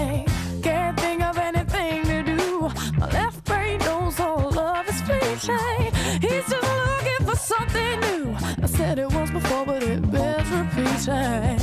preaching. Can't think of anything to do. My left brain knows all love is fleeting. He's just looking for something new. I said it once before, but it bears repeating.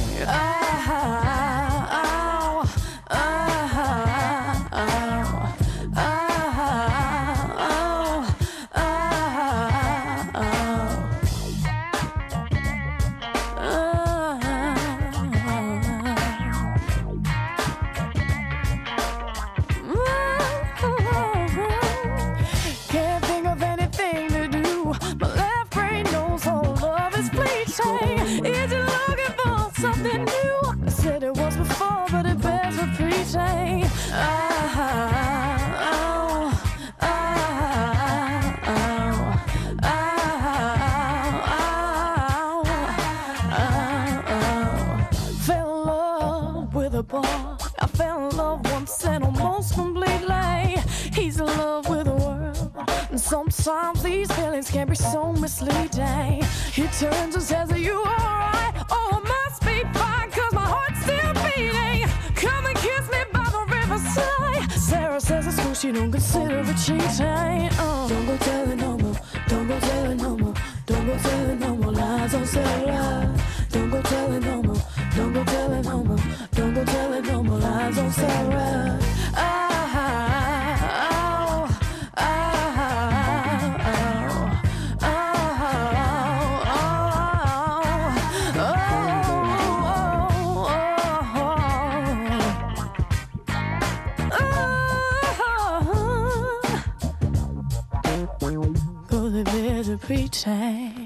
Can't think of anything to do. My left brain knows all love is fleeting. Is it looking for something new? I said it once before, but it bears repeating. Fell in love with a boy. I fell in love once and almost completely. He's in love with the world, and sometimes these feelings can be so misleading. He turns and says, are you alright? Oh, I must be fine, cause my heart's still beating. Come and kiss me by the riverside. Sarah says at school she don't consider it cheating. Don't go telling no more, don't go telling no more, don't go telling no more lies on Sarah. Don't go telling no more, don't go telling no more, don't go telling no more lies on Sarah. Pretend.